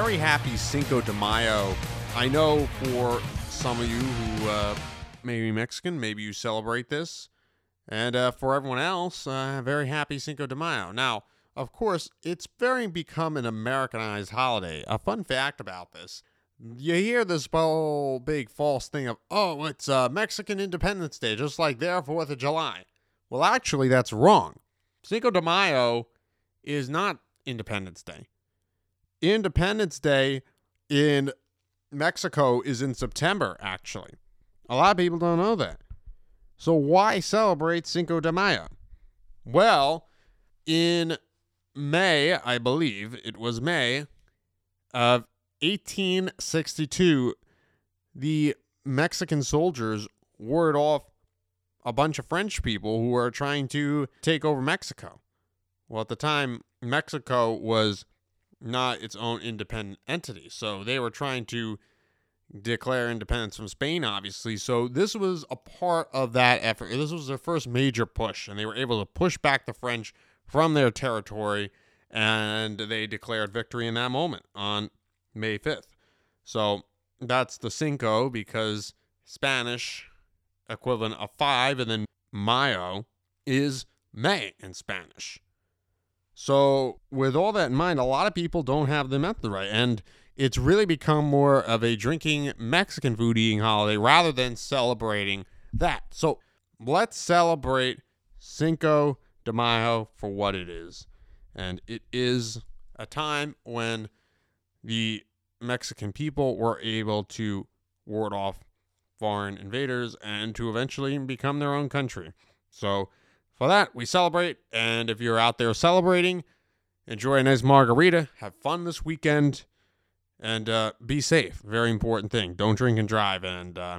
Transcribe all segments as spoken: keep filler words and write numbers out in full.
very happy Cinco de Mayo. I know for some of you who uh, may be Mexican, maybe you celebrate this. And uh, for everyone else, uh, very happy Cinco de Mayo. Now, of course, it's very become an Americanized holiday. A fun fact about this, you hear this whole big false thing of, oh, it's uh, Mexican Independence Day, just like their fourth of July. Well, actually, that's wrong. Cinco de Mayo is not Independence Day. Independence Day in Mexico is in September, actually. A lot of people don't know that. So why celebrate Cinco de Mayo? Well, in May, I believe, it was May of eighteen sixty-two, the Mexican soldiers warded off a bunch of French people who were trying to take over Mexico. Well, at the time, Mexico was not its own independent entity, so they were trying to declare independence from Spain, obviously. So this was a part of that effort. This was their first major push, and they were able to push back the French from their territory, and they declared victory in that moment on May fifth. So that's the Cinco, because Spanish equivalent of five, and then Mayo is May in Spanish. So with all that in mind, a lot of people don't have the method right, and it's really become more of a drinking Mexican food eating holiday rather than celebrating that. So let's celebrate Cinco de Mayo for what it is. And it is a time when the Mexican people were able to ward off foreign invaders and to eventually become their own country. So for that, we celebrate. And if you're out there celebrating, enjoy a nice margarita, have fun this weekend, and uh, be safe. Very important thing. Don't drink and drive, and uh,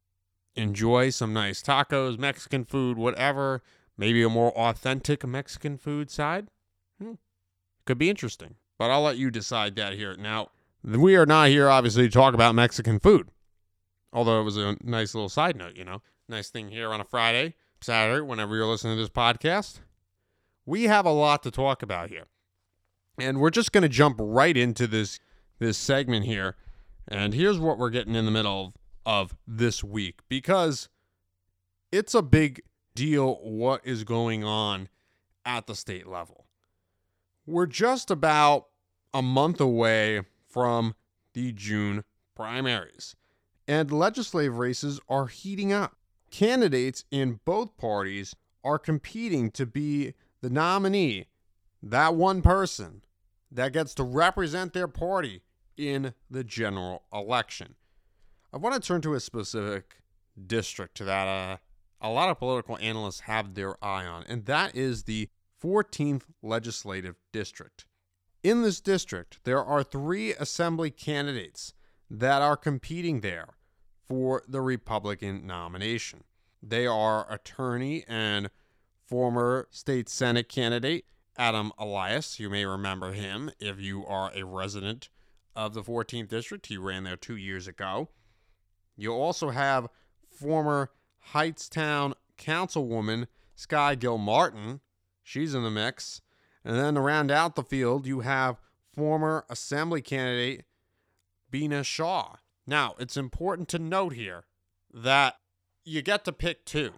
enjoy some nice tacos, Mexican food, whatever. Maybe a more authentic Mexican food side. Hmm. Could be interesting, but I'll let you decide that here. Now, we are not here, obviously, to talk about Mexican food, although it was a nice little side note, you know. Nice thing here on a Friday, Saturday, whenever you're listening to this podcast. We have a lot to talk about here, and we're just going to jump right into this this segment here. And here's what we're getting in the middle of, of this week, because it's a big deal what is going on at the state level. We're just about a month away from the June primaries, and legislative races are heating up. Candidates in both parties are competing to be the nominee, that one person that gets to represent their party in the general election. I want to turn to a specific district that uh, a lot of political analysts have their eye on, and that is the fourteenth Legislative District. In this district, there are three assembly candidates that are competing there for the Republican nomination. They are attorney and former state Senate candidate Adam Elias. You may remember him if you are a resident of the fourteenth District. He ran there two years ago. You also have former Hightstown Councilwoman Sky Gilmartin. She's in the mix. And then to round out the field, you have former Assembly candidate Beena Shaw. Now, it's important to note here that you get to pick two.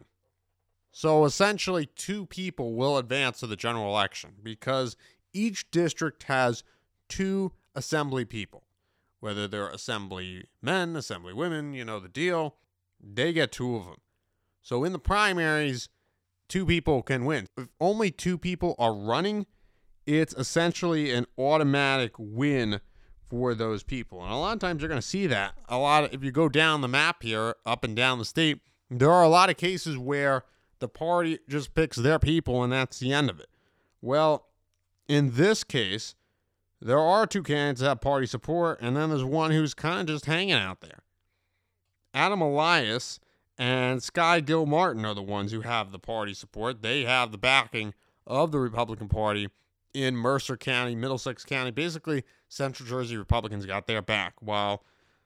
So essentially, two people will advance to the general election because each district has two assembly people. Whether they're assembly men, assembly women, you know the deal. They get two of them. So in the primaries, two people can win. If only two people are running, it's essentially an automatic win for those people. And a lot of times you're going to see that. A lot of, if you go down the map here, up and down the state, there are a lot of cases where the party just picks their people and that's the end of it. Well, in this case, there are two candidates that have party support, and then there's one who's kind of just hanging out there. Adam Elias and Sky Gilmartin are the ones who have the party support. They have the backing of the Republican Party in Mercer County, Middlesex County. Basically, Central Jersey Republicans got their back, while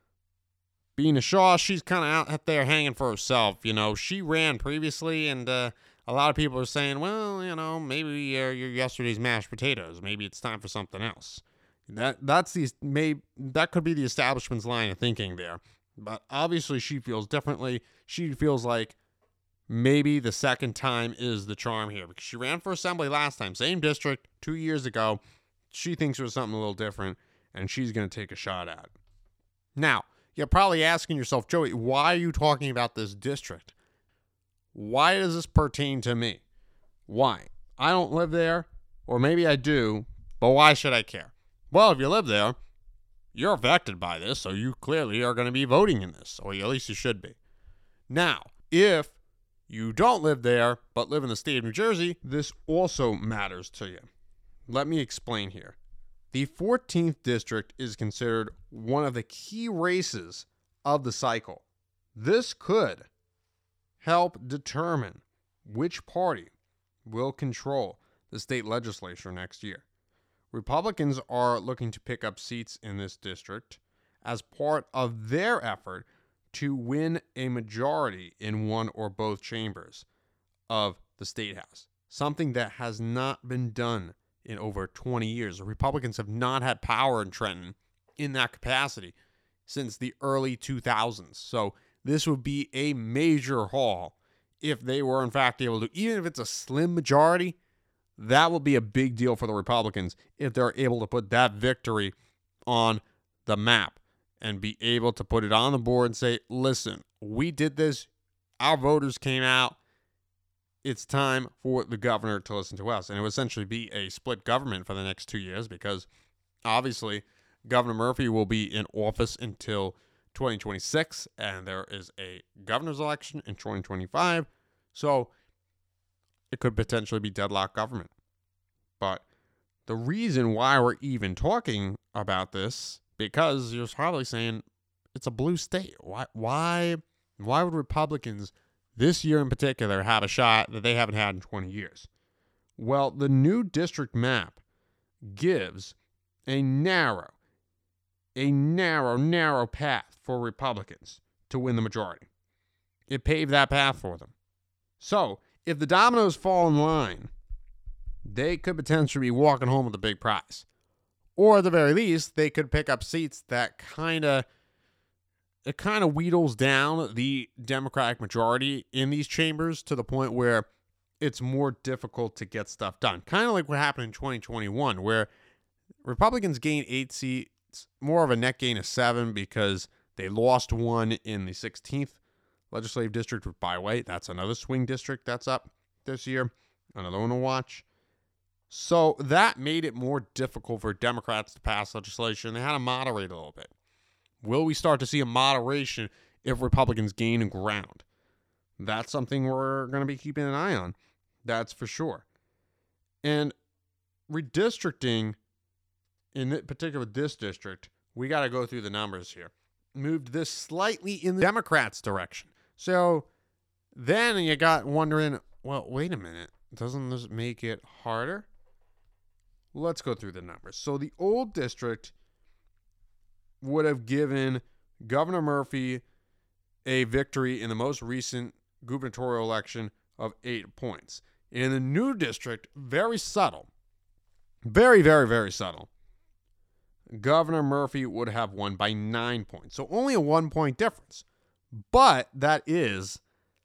Beena Shaw, she's kind of out there hanging for herself. You know, she ran previously, and uh, a lot of people are saying, well, you know, maybe uh, you're yesterday's mashed potatoes. Maybe it's time for something else. That that's the may that could be the establishment's line of thinking there. But obviously she feels differently. She feels like maybe the second time is the charm here, because she ran for assembly last time, same district, two years ago. She thinks it was something a little different, and she's going to take a shot at it. Now, you're probably asking yourself, Joey, why are you talking about this district? Why does this pertain to me? Why? I don't live there, or maybe I do, but why should I care? Well, if you live there, you're affected by this, so you clearly are going to be voting in this, or at least you should be. Now, if you don't live there, but live in the state of New Jersey, this also matters to you. Let me explain here. The fourteenth district is considered one of the key races of the cycle. This could help determine which party will control the state legislature next year. Republicans are looking to pick up seats in this district as part of their effort to win a majority in one or both chambers of the state house, something that has not been done in over twenty years. The Republicans have not had power in Trenton in that capacity since the early two thousands. So this would be a major haul if they were in fact able to, even if it's a slim majority. That will be a big deal for the Republicans if they're able to put that victory on the map and be able to put it on the board and say, listen, we did this. Our voters came out. It's time for the governor to listen to us. And it would essentially be a split government for the next two years because obviously Governor Murphy will be in office until twenty twenty-six, and there is a governor's election in twenty twenty-five. So it could potentially be deadlock government. But the reason why we're even talking about this, because you're probably saying it's a blue state. Why why why would Republicans this year in particular have a shot that they haven't had in twenty years? Well, the new district map gives a narrow, a narrow, narrow path for Republicans to win the majority. It paved that path for them. So if the dominoes fall in line, they could potentially be walking home with a big prize. Or at the very least, they could pick up seats that kind of, it kind of wheedles down the Democratic majority in these chambers to the point where it's more difficult to get stuff done. Kind of like what happened in twenty twenty-one, where Republicans gained eight seats, more of a net gain of seven because they lost one in the sixteenth legislative district with Byway. That's another swing district that's up this year. Another one to watch. So that made it more difficult for Democrats to pass legislation. They had to moderate a little bit. Will we start to see a moderation if Republicans gain ground? That's something we're going to be keeping an eye on. That's for sure. And redistricting, in particular this district, we got to go through the numbers here. Moved this slightly in the Democrats' direction. So then you got wondering, well, wait a minute. Doesn't this make it harder? Let's go through the numbers. So the old district would have given Governor Murphy a victory in the most recent gubernatorial election of eight points. In the new district, very subtle, very, very, very subtle, Governor Murphy would have won by nine points. So only a one-point difference. But that is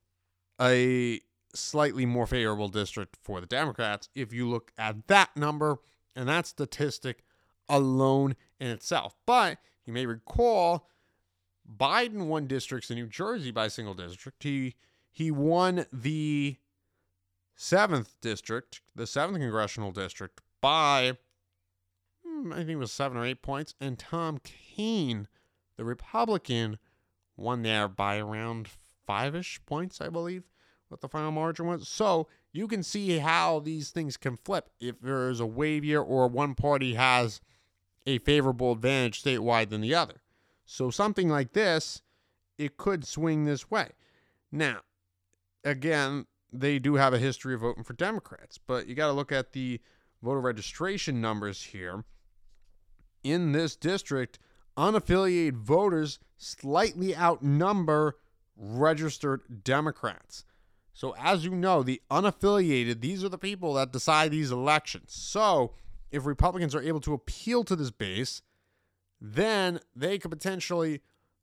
a slightly more favorable district for the Democrats if you look at that number and that statistic alone in itself. But you may recall Biden won districts in New Jersey by a single district. He he won the seventh district, the seventh congressional district, by I think it was seven or eight points. And Tom Kean, the Republican, won there by around five-ish points, I believe, what the final margin was. So you can see how these things can flip if there is a wave year or one party has a favorable advantage statewide than the other. So something like this, it could swing this way. Now, again, they do have a history of voting for Democrats, but you got to look at the voter registration numbers here. In this district, unaffiliated voters slightly outnumber registered Democrats. So as you know, the unaffiliated, these are the people that decide these elections. So if Republicans are able to appeal to this base, then they could potentially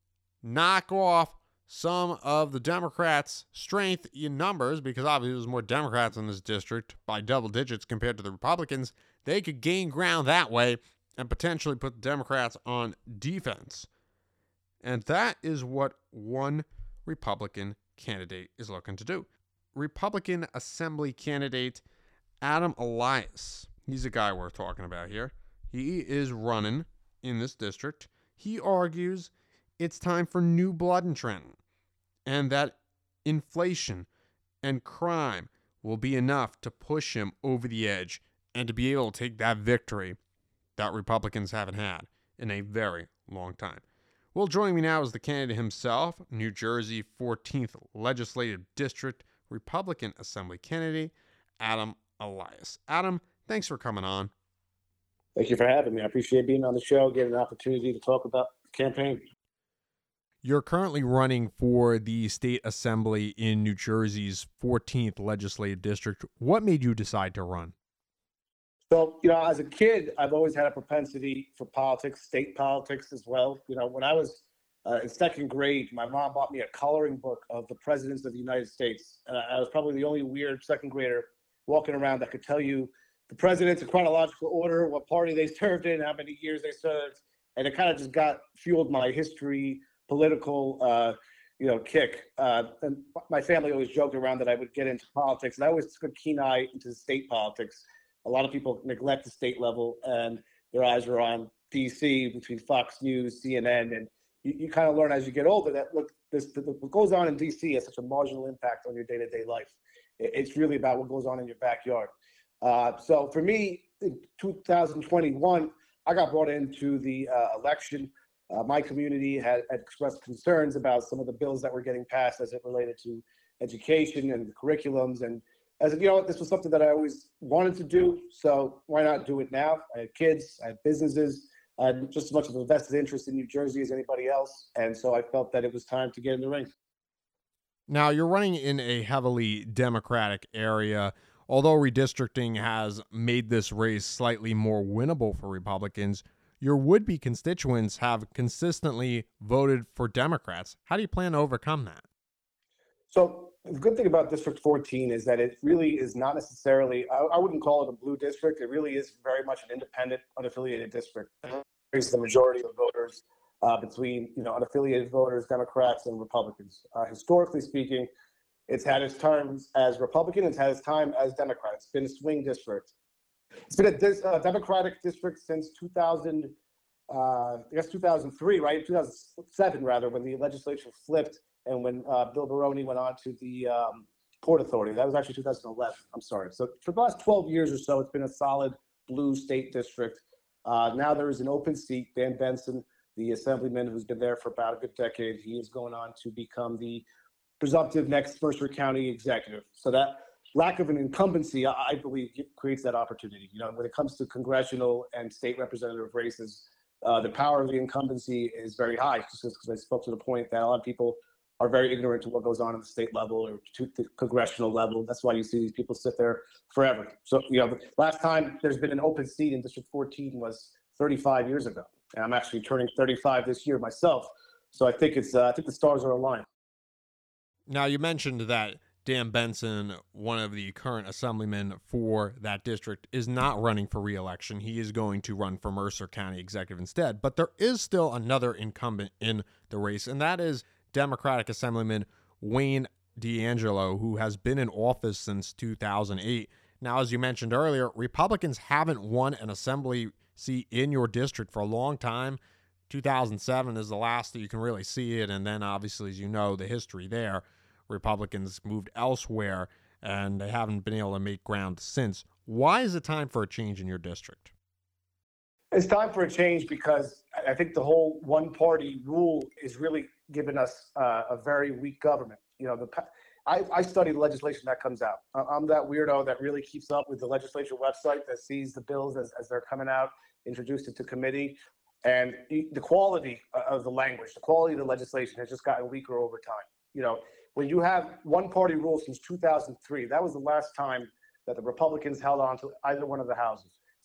knock off some of the Democrats' strength in numbers, because obviously there's more Democrats in this district by double digits compared to the Republicans. They could gain ground that way and potentially put the Democrats on defense. And that is what one Republican candidate is looking to do. Republican Assembly candidate Adam Elias. He's a guy we're talking about here. He is running in this district. He argues it's time for new blood in Trenton, and that inflation and crime will be enough to push him over the edge and to be able to take that victory that Republicans haven't had in a very long time. Well, joining me now is the candidate himself, New Jersey fourteenth Legislative District Republican Assembly candidate, Adam Elias. Adam, thanks for coming on. Thank you for having me. I appreciate being on the show, getting an opportunity to talk about the campaign. You're currently running for the state assembly in New Jersey's fourteenth Legislative District. What made you decide to run? So, you know, as a kid, I've always had a propensity for politics, state politics as well. You know, when I was uh, in second grade, my mom bought me a coloring book of the presidents of the United States. And I was probably the only weird second grader walking around that could tell you the presidents in chronological order, what party they served in, how many years they served. And it kind of just got fueled my history, political, uh, you know, kick. Uh, and my family always joked around that I would get into politics. And I always took a keen eye into state politics. A lot of people neglect the state level and their eyes are on D C between Fox News, C N N. And you, you kind of learn as you get older that, look, this, the, what goes on in D C has such a marginal impact on your day-to-day life. It, it's really about what goes on in your backyard. Uh, so for me, in two thousand twenty-one, I got brought into the uh, election. Uh, my community had, had expressed concerns about some of the bills that were getting passed as it related to education and the curriculums. And I said, you know what, this was something that I always wanted to do, so why not do it now? I had kids, I had businesses, I had just as much of a vested interest in New Jersey as anybody else, and so I felt that it was time to get in the ring. Now, you're running in a heavily Democratic area. Although redistricting has made this race slightly more winnable for Republicans, your would-be constituents have consistently voted for Democrats. How do you plan to overcome that? So the good thing about District fourteen is that it really is not necessarily, I, I wouldn't call it a blue district. It really is very much an independent, unaffiliated district. It's the majority of voters uh, between, you know, unaffiliated voters, Democrats, and Republicans. Uh, historically speaking, it's had its terms as Republican. It's had its time as Democrat. It's been a swing district. It's been a dis, uh, Democratic district since two thousand, uh, I guess two thousand three, right? two thousand seven, rather, when the legislature flipped and when uh, Bill Baroni went on to the um, Port Authority. That was actually two thousand eleven. I'm sorry. So for the last twelve years or so, it's been a solid blue state district. Uh, now there is an open seat. Dan Benson, the assemblyman who's been there for about a good decade, he is going on to become the presumptive next Mercer County executive. So that lack of an incumbency, I, I believe, creates that opportunity. You know, when it comes to congressional and state representative races, uh, the power of the incumbency is very high, just because I spoke to the point that a lot of people are very ignorant to what goes on at the state level or to the congressional level. That's why you see these people sit there forever. So, you know, the last time there's been an open seat in District fourteen was thirty-five years ago. And I'm actually turning thirty-five this year myself. So I think it's, uh, I think the stars are aligned. Now, you mentioned that Dan Benson, one of the current assemblymen for that district, is not running for re-election. He is going to run for Mercer County executive instead. But there is still another incumbent in the race, and that is Democratic Assemblyman Wayne DeAngelo, who has been in office since two thousand eight. Now, as you mentioned earlier, Republicans haven't won an assembly seat in your district for a long time. two thousand seven is the last that you can really see it, and then obviously, as you know, the history there, Republicans moved elsewhere, and they haven't been able to make ground since. Why is it time for a change in your district? It's time for a change because I think the whole one-party rule is really giving us uh, a very weak government. You know, the I, I study the legislation that comes out. I'm that weirdo that really keeps up with the legislature website that sees the bills as, as they're coming out, introduced into committee. And the quality of the language, the quality of the legislation has just gotten weaker over time. You know, when you have one-party rule since two thousand three, that was the last time that the Republicans held on to either one of the houses. It's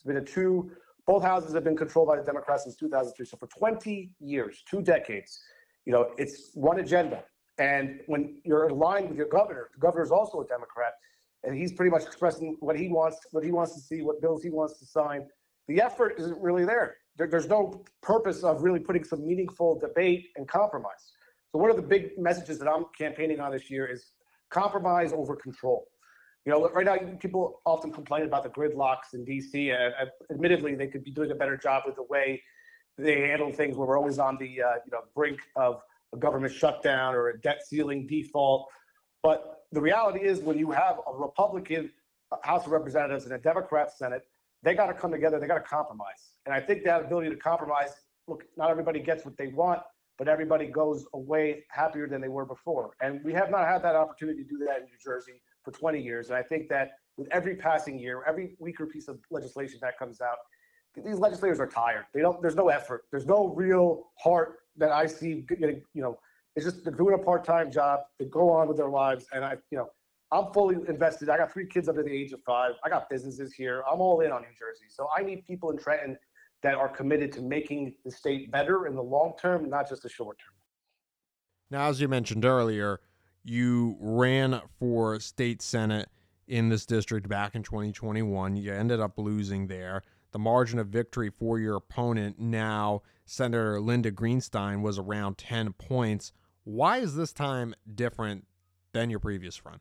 been a two, both houses have been controlled by the Democrats since two thousand three. So for twenty years, two decades, you know, it's one agenda. And when you're aligned with your governor, the governor is also a Democrat, and he's pretty much expressing what he wants, what he wants to see, what bills he wants to sign. The effort isn't really there. there. There's no purpose of really putting some meaningful debate and compromise. So one of the big messages that I'm campaigning on this year is compromise over control. You know, right now people often complain about the gridlocks in D C, and uh, admittedly they could be doing a better job with the way they handle things, where we're always on the uh, you know brink of a government shutdown or a debt ceiling default. But the reality is, when you have a Republican House of Representatives and a Democrat Senate, they got to come together. They got to compromise. And I think that ability to compromise, look, not everybody gets what they want, but everybody goes away happier than they were before. And we have not had that opportunity to do that in New Jersey for twenty years. And I think that with every passing year, every weaker piece of legislation that comes out, these legislators are tired. They don't, there's no effort. There's no real heart that I see getting, you know, it's just they're doing a part-time job. They go on with their lives. And I, you know, I'm fully invested. I got three kids under the age of five. I got businesses here. I'm all in on New Jersey. So I need people in Trenton that are committed to making the state better in the long term, not just the short term. Now, as you mentioned earlier, you ran for state senate in this district back in twenty twenty-one. You ended up losing there. The margin of victory for your opponent, now Senator Linda Greenstein, was around ten points. Why is this time different than your previous run?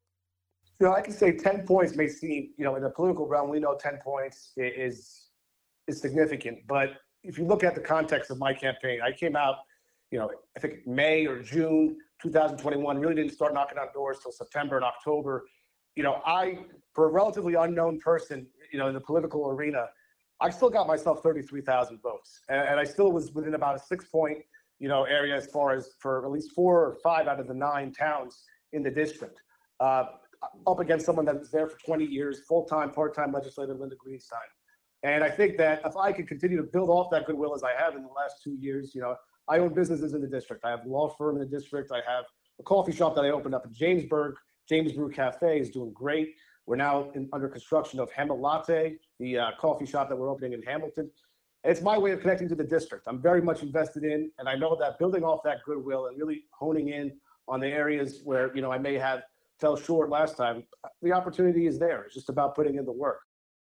You know, I can say ten points may seem, you know, in the political realm, we know ten points is is significant. But if you look at the context of my campaign, I came out, you know, I think May or June two thousand twenty-one, really didn't start knocking on doors till September and October. You know, I, for a relatively unknown person, you know, in the political arena, I still got myself thirty-three thousand votes. And, and I still was within about a six point, you know, area as far as for at least four or five out of the nine towns in the district. Uh, up against someone that was there for twenty years, full-time, part-time legislator, Linda Greenstein. And I think that if I could continue to build off that goodwill as I have in the last two years, you know, I own businesses in the district. I have a law firm in the district. I have a coffee shop that I opened up in Jamesburg. James Brew Cafe is doing great. We're now in, under construction of Hamlet Latte, the uh, coffee shop that we're opening in Hamilton. And it's my way of connecting to the district. I'm very much invested in, and I know that building off that goodwill and really honing in on the areas where, you know, I may have fell short last time, the opportunity is there. It's just about putting in the work.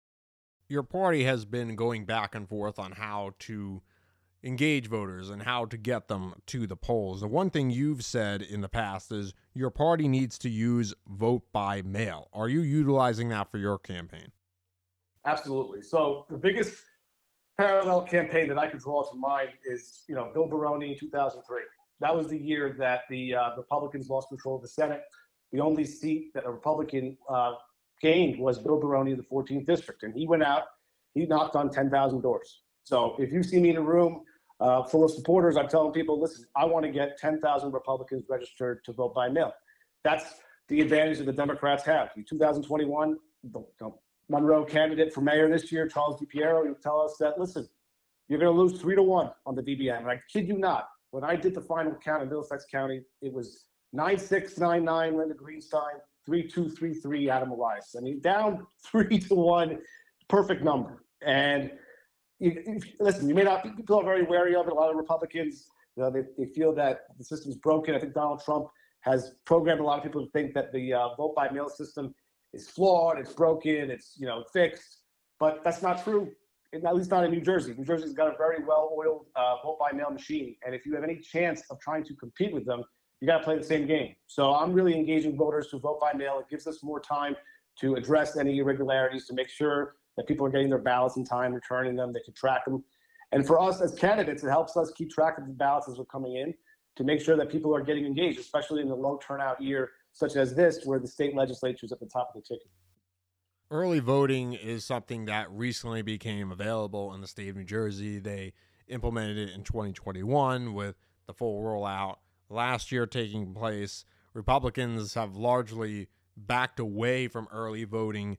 Your party has been going back and forth on how to engage voters and how to get them to the polls. The one thing you've said in the past is your party needs to use vote by mail. Are you utilizing that for your campaign? Absolutely. So the biggest parallel campaign that I can draw to mind is, you know, Bill Baroni in two thousand three. That was the year that the uh, Republicans lost control of the Senate. The only seat that a Republican uh, gained was Bill Baroni in the fourteenth district. And he went out, he knocked on ten thousand doors. So if you see me in a room uh, full of supporters, I'm telling people, listen, I want to get ten thousand Republicans registered to vote by mail. That's the advantage that the Democrats have. In two thousand twenty-one, the, the Monroe candidate for mayor this year, Charles DiPiero, he would tell us that, listen, you're going to lose three to one on the D B M. And I kid you not, when I did the final count in Middlesex County, it was nine six nine nine Linda Greenstein, three two three three Adam Elias. I mean, down three to one, perfect number. And you, you, listen, you may not, people are very wary of it. A lot of Republicans, you know, they, they feel that the system's broken. I think Donald Trump has programmed a lot of people to think that the uh, vote by mail system is flawed, it's broken, it's, you know, fixed. But that's not true, at least not in New Jersey. New Jersey's got a very well-oiled uh, vote by mail machine. And if you have any chance of trying to compete with them, you got to play the same game. So I'm really engaging voters to vote by mail. It gives us more time to address any irregularities, to make sure that people are getting their ballots in time, returning them, they can track them. And for us as candidates, it helps us keep track of the ballots as we're coming in to make sure that people are getting engaged, especially in a low turnout year such as this, where the state legislature is at the top of the ticket. Early voting is something that recently became available in the state of New Jersey. They implemented it in twenty twenty-one with the full rollout last year taking place. Republicans have largely backed away from early voting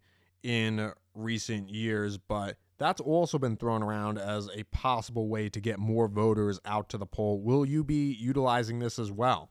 in recent years, but that's also been thrown around as a possible way to get more voters out to the poll. Will you be utilizing this as well?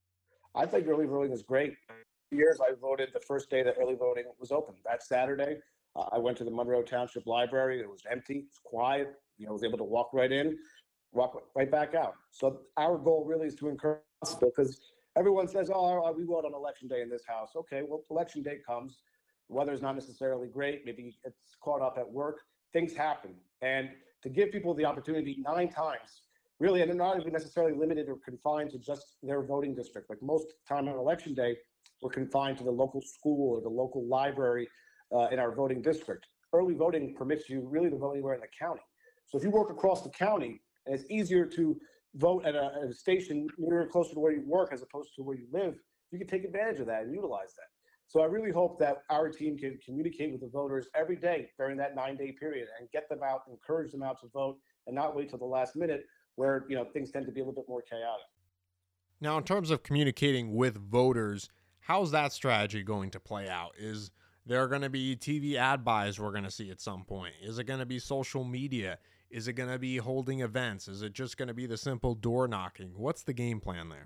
I think early voting is great. For years, I voted the first day that early voting was open. That Saturday, Uh, I went to the Monroe Township Library. It was empty, it's quiet. You know, I was able to walk right in, walk right back out. So our goal really is to encourage people because everyone says, oh, we vote on election day in this house. Okay, well, election day comes. The weather's not necessarily great. Maybe it's caught up at work. Things happen. And to give people the opportunity nine times, really, and they're not even necessarily limited or confined to just their voting district. Like most time on election day, we're confined to the local school or the local library uh, in our voting district. Early voting permits you really to vote anywhere in the county. So if you work across the county, and it's easier to vote at a, at a station nearer closer to where you work as opposed to where you live, you can take advantage of that and utilize that. So I really hope that our team can communicate with the voters every day during that nine-day period and get them out, encourage them out to vote, and not wait till the last minute where, you know, things tend to be a little bit more chaotic. Now, in terms of communicating with voters, how's that strategy going to play out? Is there going to be T V ad buys we're going to see at some point? Is it going to be social media? Is it going to be holding events? Is it just going to be the simple door knocking? What's the game plan there?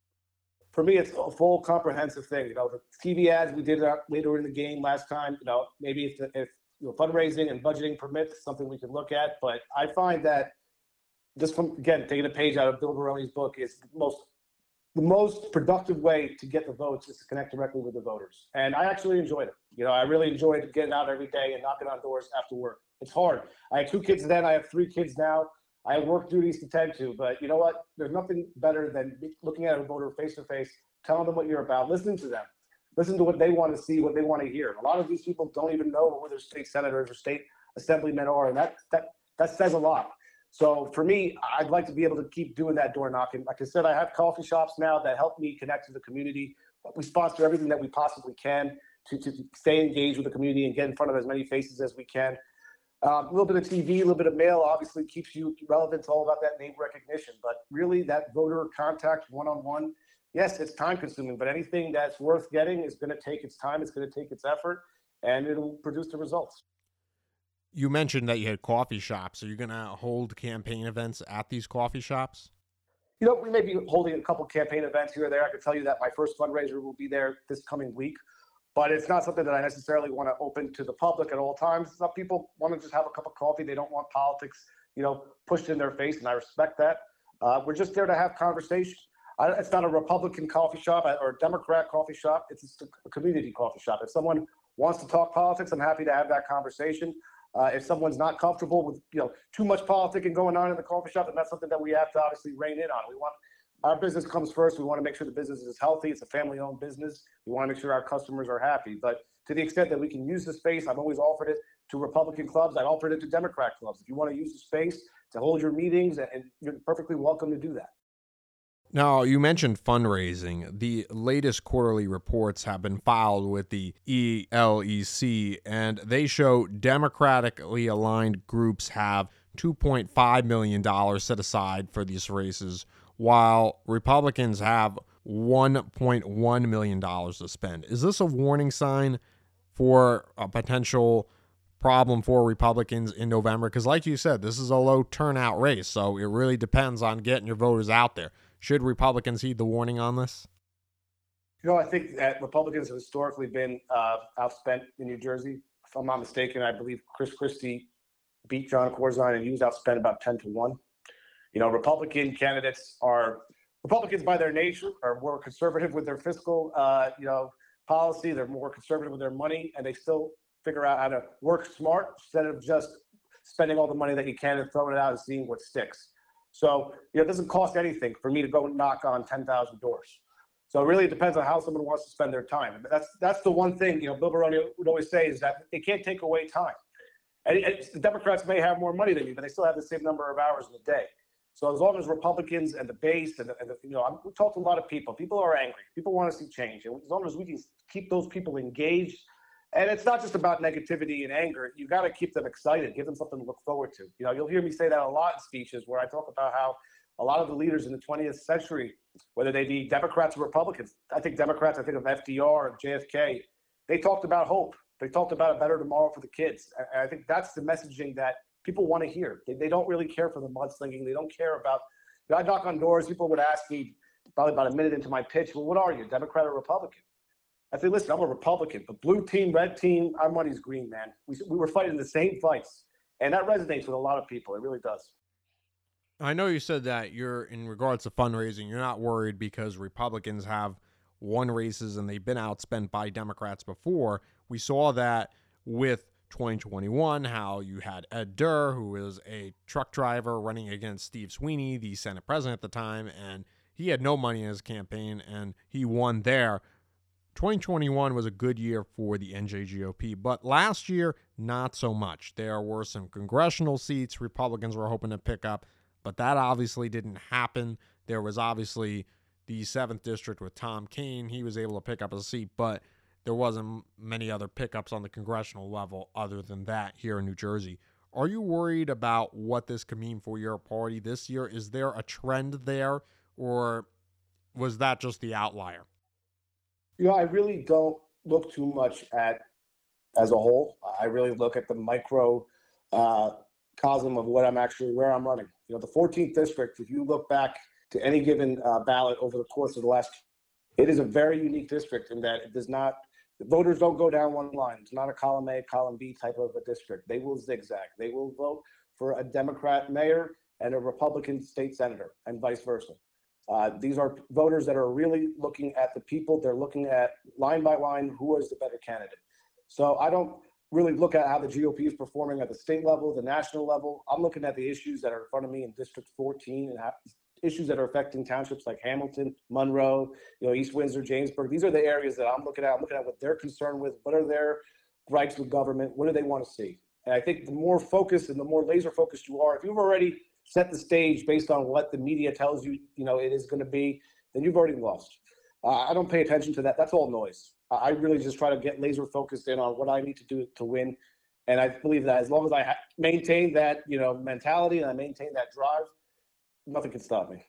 For me, it's a full comprehensive thing. You know, the T V ads we did later in the game last time, you know, maybe if, the, if you know, fundraising and budgeting permits, something we can look at. But I find that just from, again, taking a page out of Bill Baroni's book is the most, the most productive way to get the votes is to connect directly with the voters. And I actually enjoyed it. You know, I really enjoyed getting out every day and knocking on doors after work. It's hard. I had two kids then. I have three kids now. I have work duties to tend to, but you know what? There's nothing better than looking at a voter face to face, telling them what you're about, listening to them, listen to what they want to see, what they want to hear. A lot of these people don't even know who their state senators or state assemblymen are, and that that that says a lot. So for me, I'd like to be able to keep doing that door knocking. Like I said, I have coffee shops now that help me connect to the community. We sponsor everything that we possibly can to, to stay engaged with the community and get in front of as many faces as we can. Um, a little bit of T V, a little bit of mail obviously keeps you relevant. It's all about that name recognition. But really, that voter contact one-on-one, yes, it's time consuming, but anything that's worth getting is going to take its time, it's going to take its effort, and it'll produce the results. You mentioned that you had coffee shops. Are you going to hold campaign events at these coffee shops? You know, we may be holding a couple campaign events here or there. I can tell you that my first fundraiser will be there this coming week. But it's not something that I necessarily want to open to the public at all times. Some people want to just have a cup of coffee. They don't want politics, you know, pushed in their face, and I respect that. Uh, we're just there to have conversation. I, it's not a Republican coffee shop or a Democrat coffee shop. It's just a community coffee shop. If someone wants to talk politics, I'm happy to have that conversation. Uh, if someone's not comfortable with, you know, too much politicking going on in the coffee shop, then that's something that we have to obviously rein in on. We want Our business comes first. We want to make sure the business is healthy. It's a family-owned business. We want to make sure our customers are happy. But to the extent that we can use the space, I've always offered it to Republican clubs. I've offered it to Democrat clubs. If you want to use the space to hold your meetings, and you're perfectly welcome to do that. Now, you mentioned fundraising. The latest quarterly reports have been filed with the E L E C, and they show Democratically aligned groups have two point five million dollars set aside for these races, while Republicans have one point one million dollars to spend. Is this a warning sign for a potential problem for Republicans in November? Because like you said, this is a low turnout race, so it really depends on getting your voters out there. Should Republicans heed the warning on this? You know, I think that Republicans have historically been uh, outspent in New Jersey. If I'm not mistaken, I believe Chris Christie beat John Corzine, and he was outspent about ten to one. You know, Republican candidates are, Republicans by their nature are more conservative with their fiscal, uh, you know, policy. They're more conservative with their money, and they still figure out how to work smart instead of just spending all the money that you can and throwing it out and seeing what sticks. So, you know, it doesn't cost anything for me to go and knock on ten thousand doors. So it really depends on how someone wants to spend their time. But that's that's the one thing, you know, Bill Baroni would always say is that they can't take away time. And, and the Democrats may have more money than you, but they still have the same number of hours in the day. So as long as Republicans and the base and, the, and the, you know, we talked to a lot of people. People are angry. People want to see change. And as long as we can keep those people engaged, and it's not just about negativity and anger. You got to keep them excited, give them something to look forward to. You know, you'll hear me say that a lot in speeches where I talk about how a lot of the leaders in the twentieth century, whether they be Democrats or Republicans, I think Democrats, I think of F D R and J F K, they talked about hope. They talked about a better tomorrow for the kids. And I think that's the messaging that people want to hear. They, they don't really care for the mudslinging. They don't care about, you know, I knock on doors. People would ask me probably about a minute into my pitch, well, what are you, Democrat or Republican? I say, listen, I'm a Republican, but blue team, red team, our money's green, man. We, we were fighting the same fights. And that resonates with a lot of people. It really does. I know you said that you're, in regards to fundraising, you're not worried because Republicans have won races and they've been outspent by Democrats before. We saw that with twenty twenty-one, how you had Ed Durr, who was a truck driver, running against Steve Sweeney, the Senate president at the time, and he had no money in his campaign, and he won there. twenty twenty-one was a good year for the N J G O P, but last year, not so much. There were some congressional seats Republicans were hoping to pick up, but that obviously didn't happen. There was obviously the seventh District with Tom Kean. He was able to pick up a seat, but there wasn't many other pickups on the congressional level other than that here in New Jersey. Are you worried about what this could mean for your party this year? Is there a trend there, or was that just the outlier? You know, I really don't look too much at as a whole. I really look at the micro uh, cosm of what I'm actually, where I'm running. You know, the fourteenth district, if you look back to any given uh, ballot over the course of the last, it is a very unique district in that it does not, the voters don't go down one line. It's not a column A, column B type of a district. They will zigzag. They will vote for a Democrat mayor and a Republican state senator and vice versa. Uh, these are voters that are really looking at the people. They're looking at line by line, who is the better candidate. So I don't really look at how the G O P is performing at the state level, the national level. I'm looking at the issues that are in front of me in District fourteen and how, issues that are affecting townships like Hamilton, Monroe, you know, East Windsor, Jamesburg. These are the areas that I'm looking at. I'm looking at what they're concerned with. What are their gripes with government? What do they want to see? And I think the more focused and the more laser focused you are, if you've already set the stage based on what the media tells you, you know, it is going to be, then you've already lost. Uh, I don't pay attention to that. That's all noise. I really just try to get laser focused in on what I need to do to win. And I believe that as long as I ha- maintain that, you know, mentality and I maintain that drive, nothing can stop me.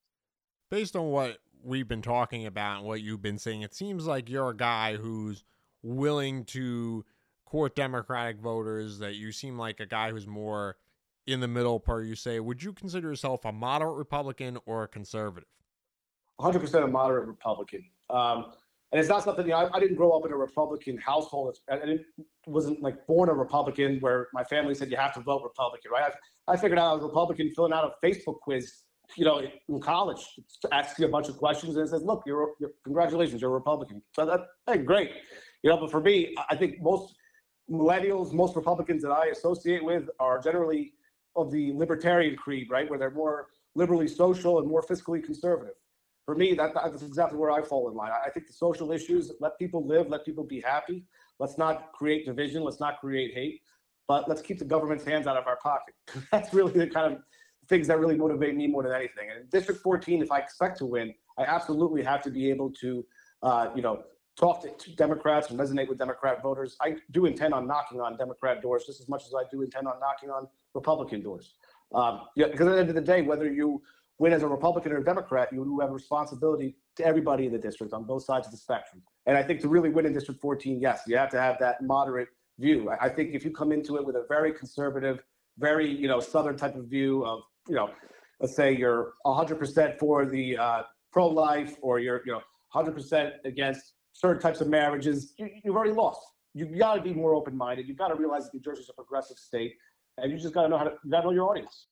Based on what we've been talking about and what you've been saying, it seems like you're a guy who's willing to court Democratic voters, that you seem like a guy who's more in the middle, per you say. Would you consider yourself a moderate Republican or a conservative? one hundred percent a moderate Republican. Um, and it's not something, you know, I, I didn't grow up in a Republican household. I, I didn't, wasn't like born a Republican where my family said you have to vote Republican, right? I, I figured out I was a Republican filling out a Facebook quiz, you know, in college, asks you a bunch of questions and it says, look, you're, you're congratulations, you're a Republican. So that, hey, great. You know, but for me, I think most millennials, most Republicans that I associate with are generally of the libertarian creed, right? Where they're more liberally social and more fiscally conservative. For me, that, that's exactly where I fall in line. I think the social issues, let people live, let people be happy. Let's not create division. Let's not create hate, but let's keep the government's hands out of our pocket. That's really the kind of things that really motivate me more than anything. And in District fourteen, if I expect to win, I absolutely have to be able to, uh, you know, talk to, to Democrats and resonate with Democrat voters. I do intend on knocking on Democrat doors just as much as I do intend on knocking on Republican doors. Um, yeah, because at the end of the day, whether you win as a Republican or a Democrat, you have a responsibility to everybody in the district on both sides of the spectrum. And I think to really win in District fourteen, yes, you have to have that moderate view. I, I think if you come into it with a very conservative, very, you know, Southern type of view of, you know, let's say you're one hundred percent for the uh, pro-life, or you're, you know, one hundred percent against certain types of marriages, you, you've already lost. You've got to be more open-minded. You've got to realize that New Jersey is a progressive state, and you just got to know how to, you got to know your audience.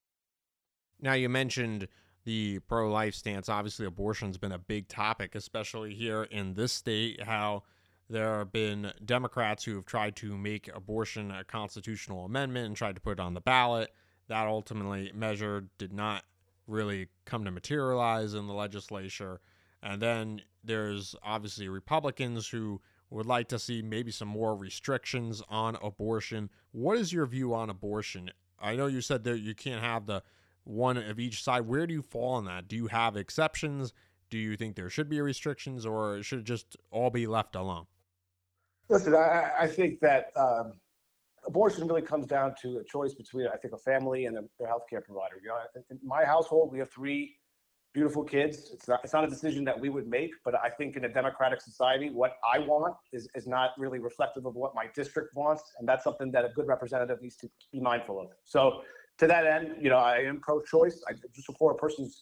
Now, you mentioned the pro-life stance. Obviously, abortion's been a big topic, especially here in this state, how there have been Democrats who have tried to make abortion a constitutional amendment and tried to put it on the ballot. That ultimately measure did not really come to materialize in the legislature. And then there's obviously Republicans who would like to see maybe some more restrictions on abortion. What is your view on abortion? I know you said that you can't have the one of each side. Where do you fall on that? Do you have exceptions? Do you think there should be restrictions, or should it just all be left alone? Listen, I, I think that um, abortion really comes down to a choice between, I think, a family and a, their healthcare provider. You know, in my household, we have three beautiful kids. It's not, it's not a decision that we would make, but I think in a democratic society, what I want is, is not really reflective of what my district wants. And that's something that a good representative needs to be mindful of. So to that end, you know, I am pro-choice. I support a person's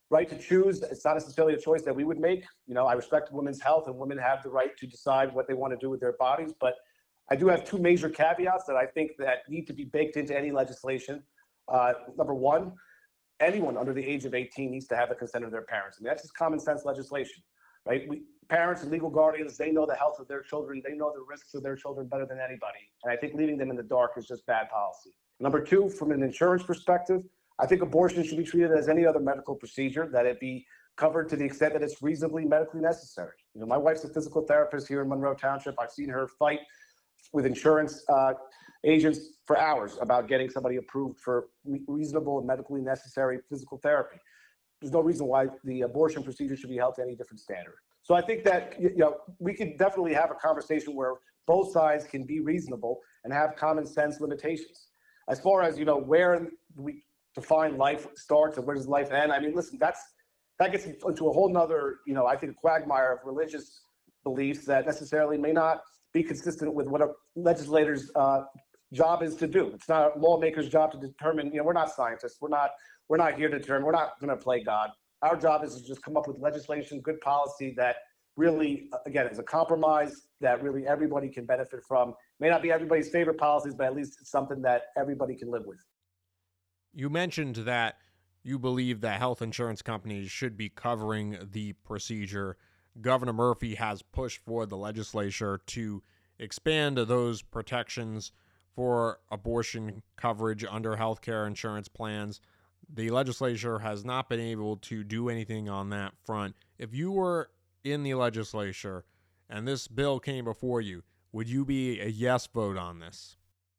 right to choose. It's not necessarily a choice that we would make. You know, I respect women's health, and women have the right to decide what they want to do with their bodies. But I do have two major caveats that I think that need to be baked into any legislation. Uh, number one, anyone under the age of eighteen needs to have the consent of their parents. I mean, that's just common sense legislation, right? We, parents and legal guardians, they know the health of their children. They know the risks of their children better than anybody. And I think leaving them in the dark is just bad policy. Number two, from an insurance perspective, I think abortion should be treated as any other medical procedure, that it be covered to the extent that it's reasonably medically necessary. You know, my wife's a physical therapist here in Monroe Township. I've seen her fight with insurance uh, agents for hours about getting somebody approved for reasonable and medically necessary physical therapy. There's no reason why the abortion procedure should be held to any different standard. So I think that, you know, we could definitely have a conversation where both sides can be reasonable and have common sense limitations. As far as, you know, where we define life starts and where does life end, I mean, listen, that's that gets into a whole nother, you know, I think quagmire of religious beliefs that necessarily may not be consistent with what a legislator's uh, job is to do. It's not a lawmaker's job to determine, you know, we're not scientists. We're not, we're not here to determine, we're not going to play God. Our job is to just come up with legislation, good policy that really, again, is a compromise that really everybody can benefit from. May not be everybody's favorite policies, but at least it's something that everybody can live with. You mentioned that you believe that health insurance companies should be covering the procedure. Governor Murphy has pushed for the legislature to expand those protections for abortion coverage under healthcare insurance plans. The legislature has not been able to do anything on that front. If you were in the legislature and this bill came before you, would you be a yes vote on this?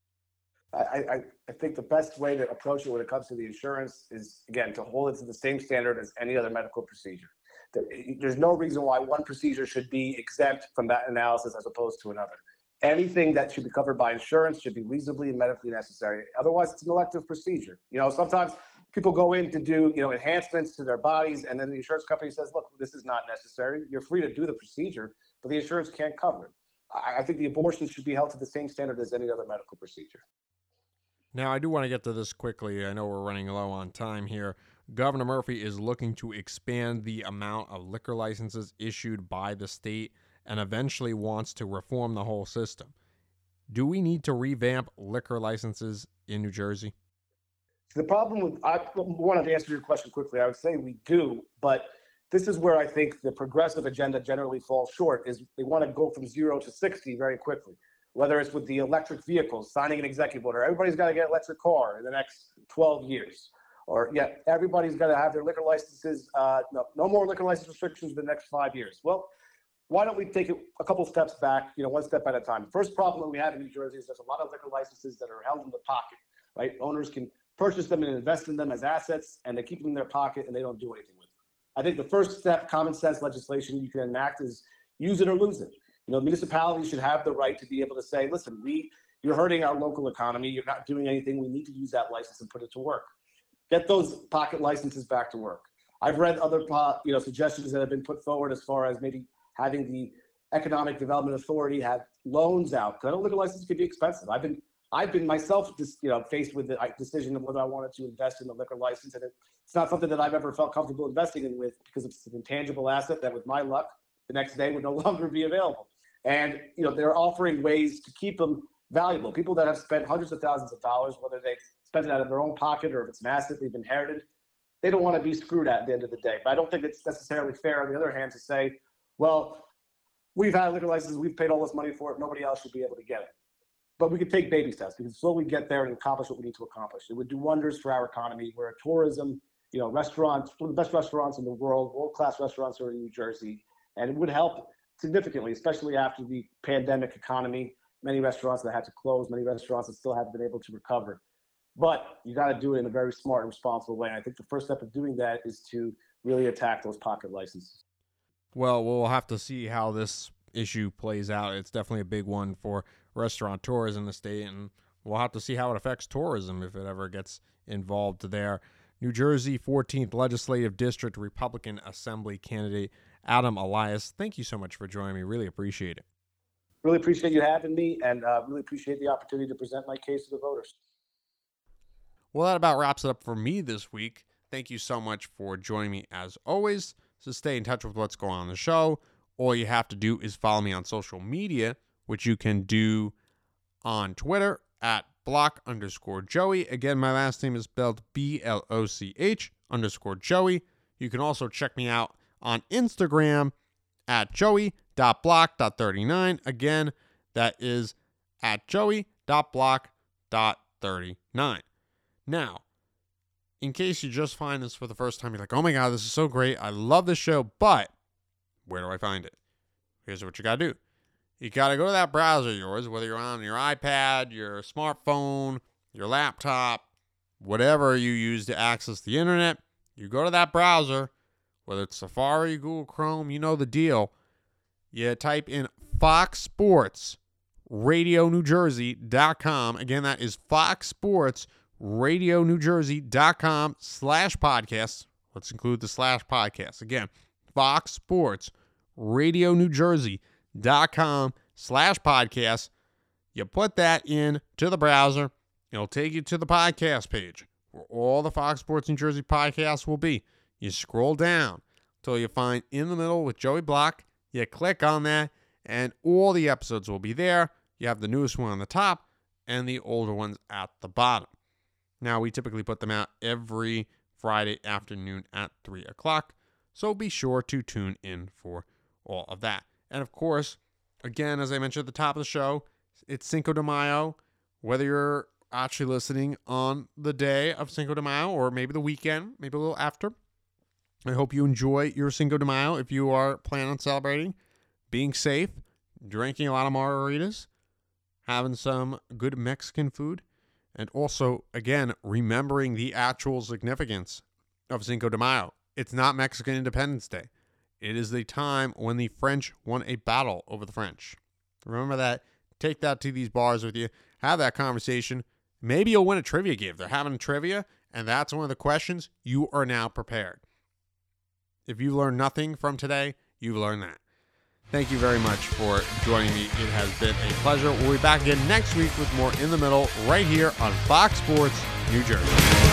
I, I, I think the best way to approach it when it comes to the insurance is, again, to hold it to the same standard as any other medical procedure. There's no reason why one procedure should be exempt from that analysis as opposed to another. Anything that should be covered by insurance should be reasonably and medically necessary. Otherwise, it's an elective procedure. You know, sometimes people go in to do, you know, enhancements to their bodies, and then the insurance company says, look, this is not necessary. You're free to do the procedure, but the insurance can't cover it. I, I think the abortion should be held to the same standard as any other medical procedure. Now, I do want to get to this quickly. I know we're running low on time here. Governor Murphy is looking to expand the amount of liquor licenses issued by the state and eventually wants to reform the whole system. Do we need to revamp liquor licenses in New Jersey? The problem with, I wanted to answer your question quickly. I would say we do, but this is where I think the progressive agenda generally falls short, is they want to go from zero to sixty very quickly. Whether it's with the electric vehicles, signing an executive order, everybody's got to get an electric car in the next twelve years. Or, yeah, everybody's got to have their liquor licenses, uh, no, no more liquor license restrictions in the next five years. Well, why don't we take it a couple steps back, you know, one step at a time. The first problem that we have in New Jersey is there's a lot of liquor licenses that are held in the pocket, right? Owners can purchase them and invest in them as assets, and they keep them in their pocket and they don't do anything with them. I think the first step, common sense legislation you can enact, is use it or lose it. You know, municipalities should have the right to be able to say, listen, we, you're hurting our local economy. You're not doing anything. We need to use that license and put it to work. Get those pocket licenses back to work. I've read other, you know, suggestions that have been put forward as far as maybe having the Economic Development Authority have loans out. Because I know liquor licenses can be expensive. I've been, I've been myself, just, you know, faced with the decision of whether I wanted to invest in the liquor license, and it's not something that I've ever felt comfortable investing in with, because it's an intangible asset that, with my luck, the next day would no longer be available. And, you know, they're offering ways to keep them valuable. People that have spent hundreds of thousands of dollars, whether they spent it out of their own pocket or if it's an asset they've inherited, they don't want to be screwed at, at the end of the day. But I don't think it's necessarily fair, on the other hand, to say, well, we've had liquor licenses, we've paid all this money for it, nobody else should be able to get it. But we could take baby steps. We can slowly get there and accomplish what we need to accomplish. It would do wonders for our economy. We're a tourism, you know, restaurants, one of the best restaurants in the world, world-class restaurants are in New Jersey. And it would help significantly, especially after the pandemic economy. Many restaurants that had to close, many restaurants that still haven't been able to recover. But you got to do it in a very smart and responsible way. And I think the first step of doing that is to really attack those pocket licenses. Well, we'll have to see how this issue plays out. It's definitely a big one for restaurateurs in the state, and we'll have to see how it affects tourism if it ever gets involved there. New Jersey fourteenth Legislative District Republican Assembly candidate Adam Elias, thank you so much for joining me. Really appreciate it. Really appreciate you having me, and uh, really appreciate the opportunity to present my case to the voters. Well, that about wraps it up for me this week. thank you so much for joining me as always. So stay in touch with what's going on in the show. All you have to do is follow me on social media, which you can do on Twitter at block underscore Joey. Again, my last name is spelled B L O C H underscore Joey. You can also check me out on Instagram at joey dot block dot thirty-nine. Again, that is at joey dot block dot thirty-nine. Now, in case you just find this for the first time, you're like, oh my God, this is so great. I love this show, but where do I find it? Here's what you got to do. You got to go to that browser of yours, whether you're on your iPad, your smartphone, your laptop, whatever you use to access the internet. You go to that browser, whether it's Safari, Google Chrome, you know the deal. You type in Fox Sports Radio New Jersey dot com. Again, that is Fox Sports Radio New Jersey dot com slash podcasts. Let's include the slash podcast. Again, Fox Sports Radio New Jersey dot com slash podcasts. You put that in to the browser. It'll take you to the podcast page where all the Fox Sports New Jersey podcasts will be. You scroll down till you find In the Middle with Joey Block. You click on that, and all the episodes will be there. You have the newest one on the top and the older ones at the bottom. Now, we typically put them out every Friday afternoon at three o'clock, so be sure to tune in for all of that. And, of course, again, as I mentioned at the top of the show, it's Cinco de Mayo. Whether you're actually listening on the day of Cinco de Mayo or maybe the weekend, maybe a little after, I hope you enjoy your Cinco de Mayo if you are planning on celebrating, being safe, drinking a lot of margaritas, having some good Mexican food, and also, again, remembering the actual significance of Cinco de Mayo. It's not Mexican Independence Day. It is the time when the French won a battle over the French. Remember that. Take that to these bars with you. Have that conversation. Maybe you'll win a trivia game. They're having trivia, and that's one of the questions. You are now prepared. If you learned nothing from today, you've learned that. Thank you very much for joining me. It has been a pleasure. We'll be back again next week with more In the Middle right here on Fox Sports New Jersey.